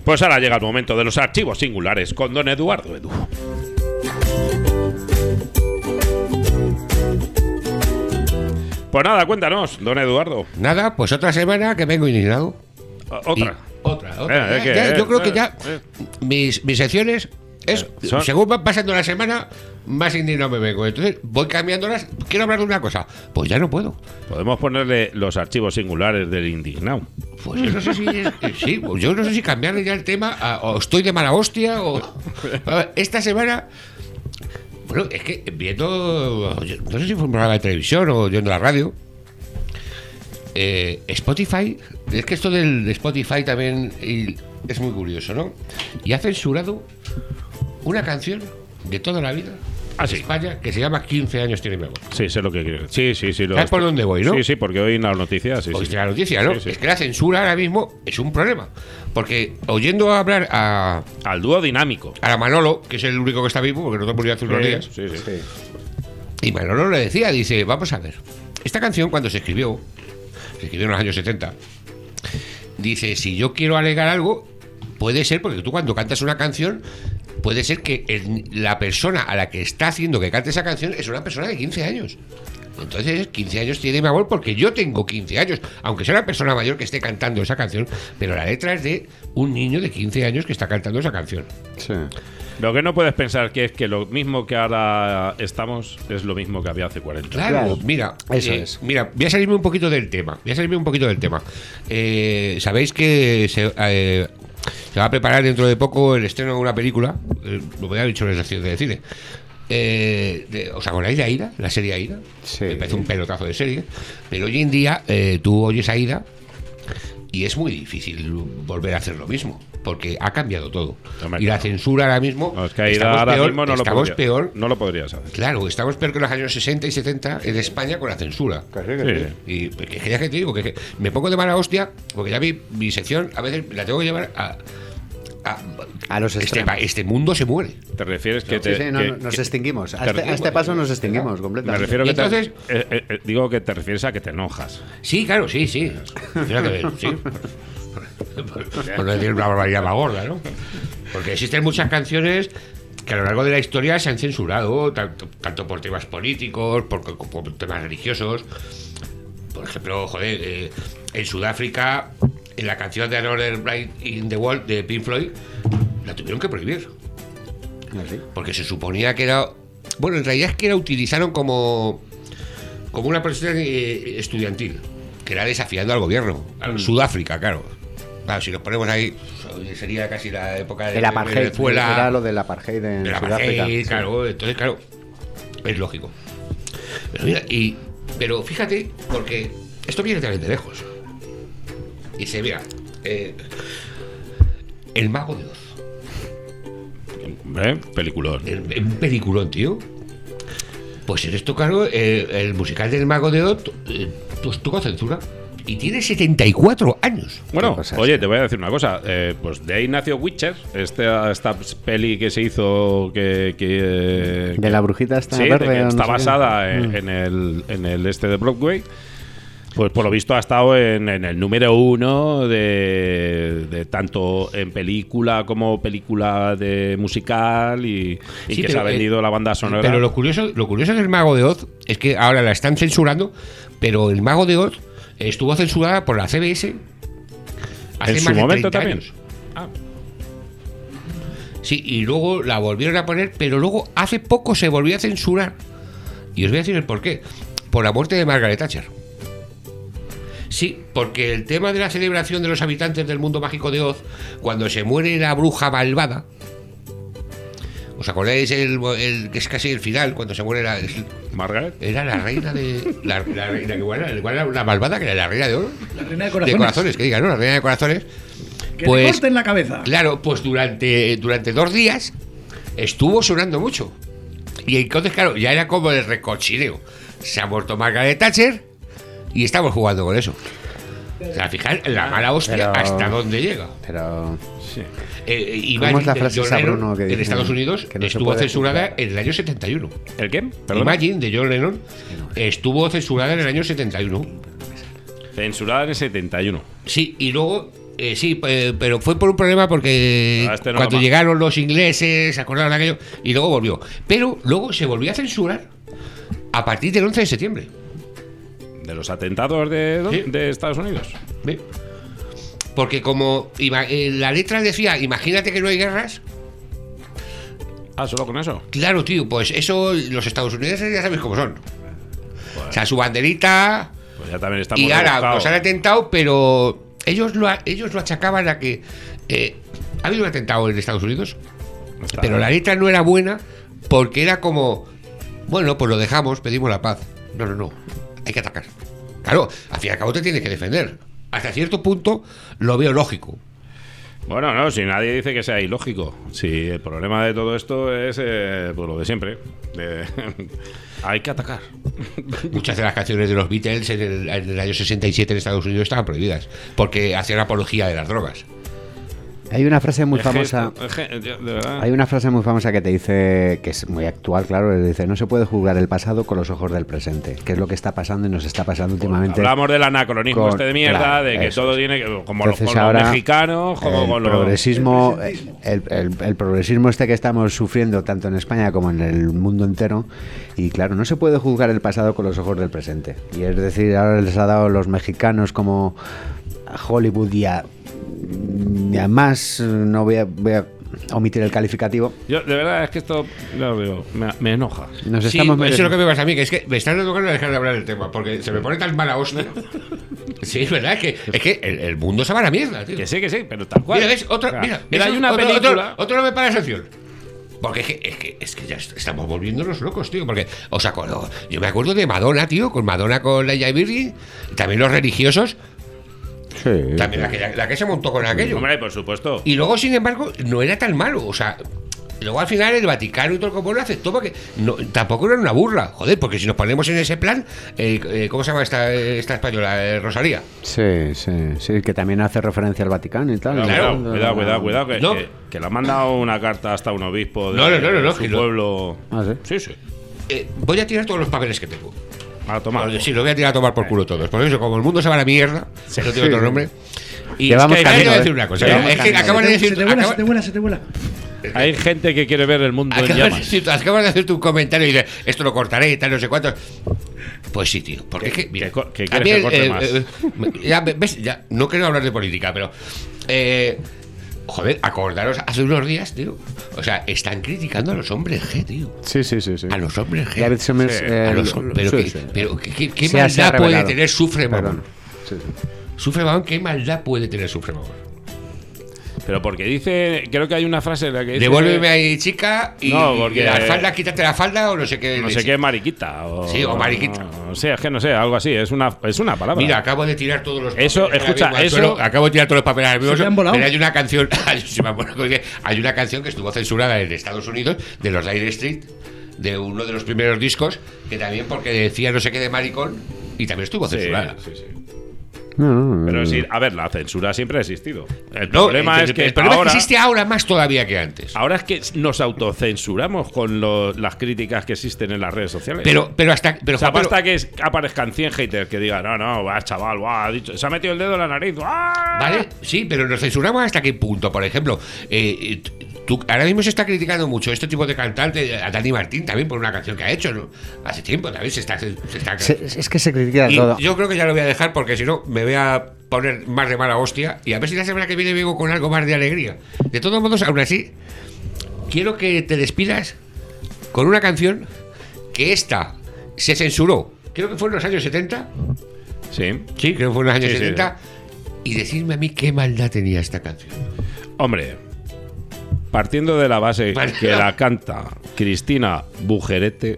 Pues ahora llega el momento de los archivos singulares con don Eduardo Edu. Pues nada, cuéntanos, don Eduardo. Nada, pues otra semana que vengo indignado. Otra. Yo creo que ya mis secciones según va pasando la semana, más indignado me vengo. Entonces voy cambiándolas. Quiero hablar de una cosa. Pues ya no puedo. Podemos ponerle los archivos singulares del indignado. Pues yo no sé si sí, pues yo no sé si cambiarle ya el tema o estoy de mala hostia o esta semana. Bueno, es que viendo, no sé si fue un programa de televisión o oyendo la radio, Spotify, es que esto del Spotify también es muy curioso, ¿no? Y ha censurado una canción de toda la vida de España que se llama 15 años tiene mi amor. Sí, sé lo que quiero. Sí. ¿Sabes por dónde voy, no? Sí, porque hoy en las noticias. Oíste la noticia, ¿no? Sí. Es que la censura ahora mismo es un problema. Porque oyendo hablar al dúo dinámico, a Manolo, que es el único que está vivo, porque no te murió hace unos días. Sí. Y Manolo le decía, dice, vamos a ver, esta canción cuando se escribió en los años 70, dice, si yo quiero alegar algo, puede ser, porque tú cuando cantas una canción, puede ser que la persona a la que está haciendo que cante esa canción es una persona de 15 años. Entonces, 15 años tiene mi amor porque yo tengo 15 años, aunque sea una persona mayor que esté cantando esa canción, pero la letra es de un niño de 15 años que está cantando esa canción. Sí. Lo que no puedes pensar que es que lo mismo que ahora estamos es lo mismo que había hace 40 años. Claro, mira, eso es. Mira, voy a salirme un poquito del tema. Sabéis que se va a preparar dentro de poco el estreno de una película, lo voy a dicho en la sección de cine. ¿Os acordáis de Aida? La serie Aida. Sí. Me parece un pelotazo de serie. Pero hoy en día tú oyes Aida y es muy difícil volver a hacer lo mismo, porque ha cambiado todo. Y la censura ahora mismo. No, es que Aida ahora mismo no lo podrías hacer. Claro, estamos peor que en los años 60 y 70 en España con la censura. Sí. Y que ya que te digo que me pongo de mala hostia, porque ya mi sección a veces la tengo que llevar a los este mundo se muere. ¿Te refieres que nos extinguimos? A este paso nos extinguimos completamente. Me refiero que digo que te refieres a que te enojas. Sí, claro, sí. Fíjate, sí. Por no decir una barbaridad más gorda, ¿no? Porque existen muchas canciones que a lo largo de la historia se han censurado, tanto por temas políticos, por temas religiosos. Por ejemplo, en Sudáfrica, en la canción de Another Bright in the World de Pink Floyd, la tuvieron que prohibir. ¿Sí? Porque se suponía que era... Bueno, en realidad es que la utilizaron como una protesta estudiantil, que era desafiando al gobierno. Sudáfrica, claro. Si nos ponemos ahí, sería casi la época de Venezuela. Era lo del apartheid en Sudáfrica. Claro, entonces, claro, es lógico. Pero mira, pero fíjate, porque esto viene también de lejos. Dice, mira, El Mago de Oz. Peliculón. Un peliculón, tío. Pues en esto, claro, el musical del Mago de Oz tuvo censura. Y tiene 74 años. Bueno, oye, te voy a decir una cosa. Pues de ahí nació Witcher, esta peli que se hizo de la brujita esta verde. Que está basada en el este de Broadway. Pues por lo visto ha estado en el número 1 de tanto en película como película de musical y que se ha vendido la banda sonora. Pero lo curioso del Mago de Oz es que ahora la están censurando, pero el Mago de Oz estuvo censurada por la CBS hace en su más de momento 30 también. años. Sí, y luego la volvieron a poner, pero luego hace poco se volvió a censurar. Y os voy a decir el porqué. Por la muerte de Margaret Thatcher. Sí, porque el tema de la celebración de los habitantes del mundo mágico de Oz, cuando se muere la bruja malvada, ¿os acordáis que es casi el final, cuando se muere Margaret? Era la reina de... La reina que era una malvada, que era la reina de oro. La reina de corazones. De corazones, que diga, ¿no? La reina de corazones. Que le corten la cabeza. Claro, pues durante 2 días estuvo sonando mucho. Y entonces, claro, ya era como el recochineo. Se ha muerto Margaret Thatcher y estamos jugando con eso. O sea, fijar la mala hostia hasta dónde llega. Pero... Sí. ¿Cómo es la frase esa, Bruno, que en dice, Estados Unidos que no estuvo censurada en el año 71. ¿El qué? ¿Perdona? Imagine, de John Lennon, estuvo censurada en el año 71. Censurada en el 71. Sí, y luego Sí, pero fue por un problema porque cuando llegaron los ingleses, se acordaron de aquello y luego volvió. Pero luego se volvió a censurar a partir del 11 de septiembre. ¿De los atentados de Estados Unidos? ¿Sí? Porque como la letra decía, imagínate que no hay guerras. Ah, ¿solo con eso? Claro, tío, pues eso los estadounidenses ya sabes cómo son. Bueno. O sea, su banderita. Pues ya también estamos y ahora nos han atentado, pero ellos lo achacaban a que ha habido un atentado en Estados Unidos, pero la letra no era buena porque era como, bueno, pues lo dejamos, pedimos la paz. No, hay que atacar. Claro, al fin y al cabo te tienes que defender. Hasta cierto punto lo veo lógico. Bueno, no, si nadie dice que sea ilógico. Si el problema de todo esto es pues lo de siempre. Hay que atacar. Muchas de las canciones de los Beatles en el año 67 en Estados Unidos estaban prohibidas porque hacían apología de las drogas. Hay una frase muy famosa. Hay una frase muy famosa que te dice, que es muy actual, claro, dice: no se puede juzgar el pasado con los ojos del presente, que es lo que está pasando y nos está pasando últimamente. Hablamos del anacronismo de mierda, claro, de que todo tiene que, como los mexicanos, como con los progresismo, el progresismo que estamos sufriendo tanto en España como en el mundo entero, y claro, no se puede juzgar el pasado con los ojos del presente. Y es decir, ahora les ha dado los mexicanos como a Hollywood y además no voy a omitir el calificativo. Yo, de verdad, es que esto lo veo, me enoja. Nos estamos eso es lo que me pasa a mí, que es que me están tocando dejar de hablar del tema, porque se me pone tan mala hostia. Sí, es verdad, es que el mundo se va a la mierda, tío. Que sí, pero tal cual. Mira, ¿ves? Mira, hay una película. Otro no me para la sección. Porque es que ya estamos volviéndonos locos, tío. Porque os acuerdo, yo me acuerdo de Madonna, tío, con Leia Virgin, y también los religiosos. Sí, también la que se montó con aquello. Hombre, por supuesto. Y luego, sin embargo, no era tan malo. O sea, luego al final el Vaticano y todo el como lo aceptó porque tampoco era una burla. Joder, porque si nos ponemos en ese plan, ¿cómo se llama esta española? Rosalía. Sí, que también hace referencia al Vaticano y tal. Cuidado, que le ha mandado una carta hasta un obispo de su pueblo. Sí. Voy a tirar todos los papeles que tengo. A tomar. Sí, lo voy a tirar a tomar por culo todos. Por eso, como el mundo se va a la mierda, no tiene otro nombre. Y es que hay que decir una cosa. Es que acaban de decir. Se te vuela. Hay gente que quiere ver el mundo en llamas. Acabas de hacerte un comentario y dices, esto lo cortaré y tal, no sé cuántos. Pues sí, tío. Porque es que. Mira, ¿Qué quieres que corte más? Ya, no quiero hablar de política, pero. Joder, acordaros hace unos días, tío. O sea, están criticando a los hombres G, tío. Sí. A los hombres G. Pero ¿qué maldad puede tener Sufre Mamón? Sufre Mamón, ¿qué maldad puede tener Sufre Mamón? Pero porque dice, creo que hay una frase en la que dice, devuélveme ahí, chica, y no, porque la falda, quítate la falda o no sé qué. No sé qué, mariquita. O mariquita. No sé, es que no sé, algo así, es una palabra. Mira, acabo de tirar todos los papeles. Acabo de tirar todos los papeles al mismo. Pero hay una canción, hay una canción que estuvo censurada en Estados Unidos, de los Dire Straits, de uno de los primeros discos, que también porque decía no sé qué de maricón, y también estuvo censurada. Sí. Pero sí, a ver, la censura siempre ha existido. El problema es que existe ahora más todavía que antes. Ahora es que nos autocensuramos con las críticas que existen en las redes sociales. Pero hasta que aparezcan 100 haters que digan, no, chaval, ha dicho, se ha metido el dedo en la nariz. Vale, sí, pero nos censuramos hasta qué punto. Por ejemplo, ahora mismo se está criticando mucho este tipo de cantante, a Dani Martín también por una canción que ha hecho, ¿no? Hace tiempo también se está es que se critica todo. Yo creo que ya lo voy a dejar porque si no me voy a poner más de mala hostia y a ver si la semana que viene vengo con algo más de alegría. De todos modos, aún así, quiero que te despidas con una canción que esta se censuró, creo que fue en los años 70. Sí, creo que fue en los años 70. Y decirme a mí qué maldad tenía esta canción. Hombre, partiendo de la base que la canta Cristina Bujerete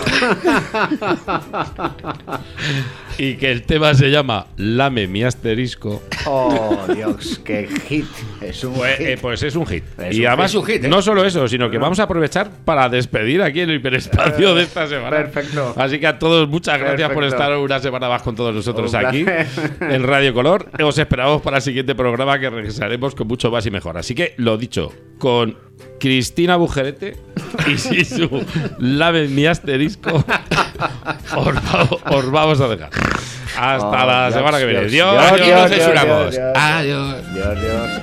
y que el tema se llama Lame mi asterisco. Oh, Dios, qué hit. Es un hit. Pues es un hit. Y además, no solo eso, sino que vamos a aprovechar para despedir aquí el hiperespacio de esta semana. Perfecto. Así que a todos, muchas gracias por estar una semana más con todos nosotros aquí en Radio Color. Os esperamos para el siguiente programa, que regresaremos con mucho más y mejor. Así que, lo dicho, con Cristina Bujerete y Sisu Lame mi asterisco, os vamos a dejar. Hasta la semana que viene. Dios, Dios, no censuramos. Adiós. Dios.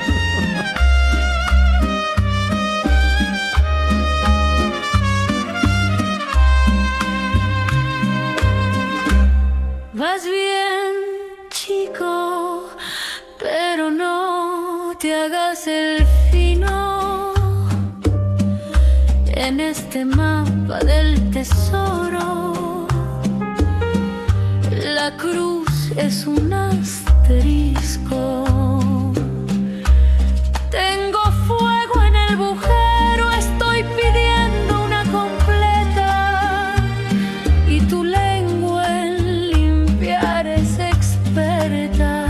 Vas bien, chico, pero no te hagas el fino en este mapa del tesoro. La cruz es un asterisco. Tengo fuego en el bujero, estoy pidiendo una completa y tu lengua en limpiar es experta.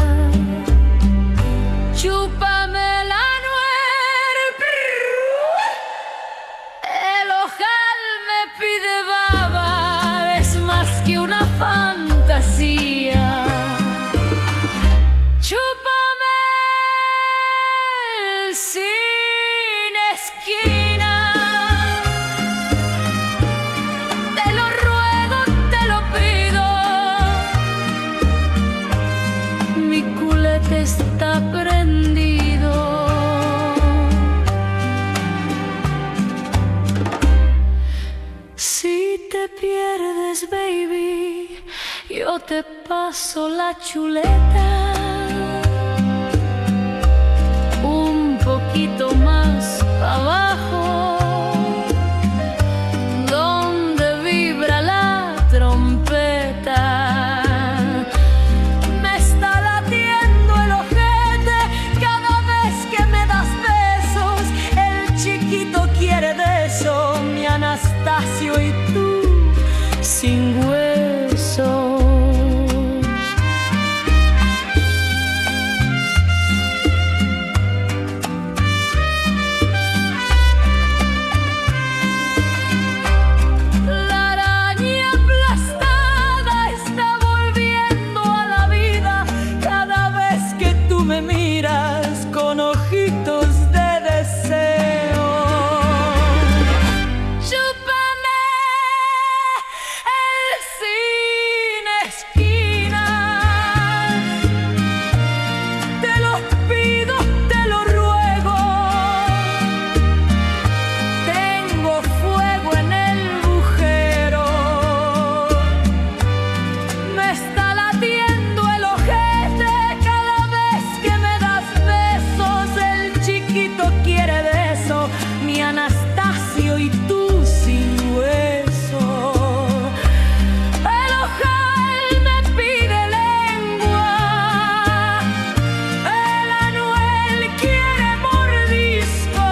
Chúpame la nuez, el ojal me pide baba, es más que una fantasía. Chúpame el sin esquina, te lo ruego, te lo pido, mi culete está prendido. Si te pierdes, baby, yo te paso la chuleta. Un poquito más abajo, donde vibra la trompeta. Me está latiendo el ojete cada vez que me das besos. El chiquito quiere de eso, mi Anastasio, y tú sin hueso. La araña aplastada está volviendo a la vida cada vez que tú me miras con ojitos de deseo. Chúpame el sin esquina, te lo pido, te lo ruego. Tengo fuego en el bujero, me está latiendo el ojete cada vez que me das besos. El chiquito quiere de eso, mi Anastasio, y tú sin hueso. El ojal me pide lengua, el Anuel quiere mordisco.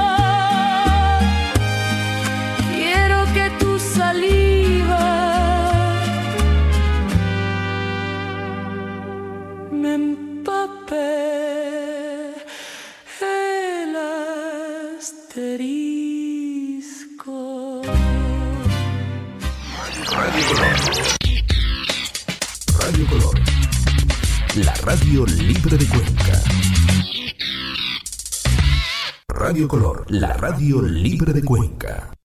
Quiero que tu saliva me empape el asterisco. Radio Color. La radio libre de Cuenca. Radio Color, la radio libre de Cuenca.